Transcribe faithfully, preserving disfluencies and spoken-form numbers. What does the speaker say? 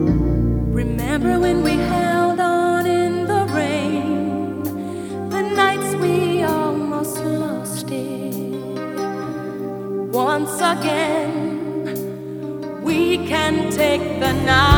Remember when we held on in the rain, the nights we almost lost it. Once again, we can take the night.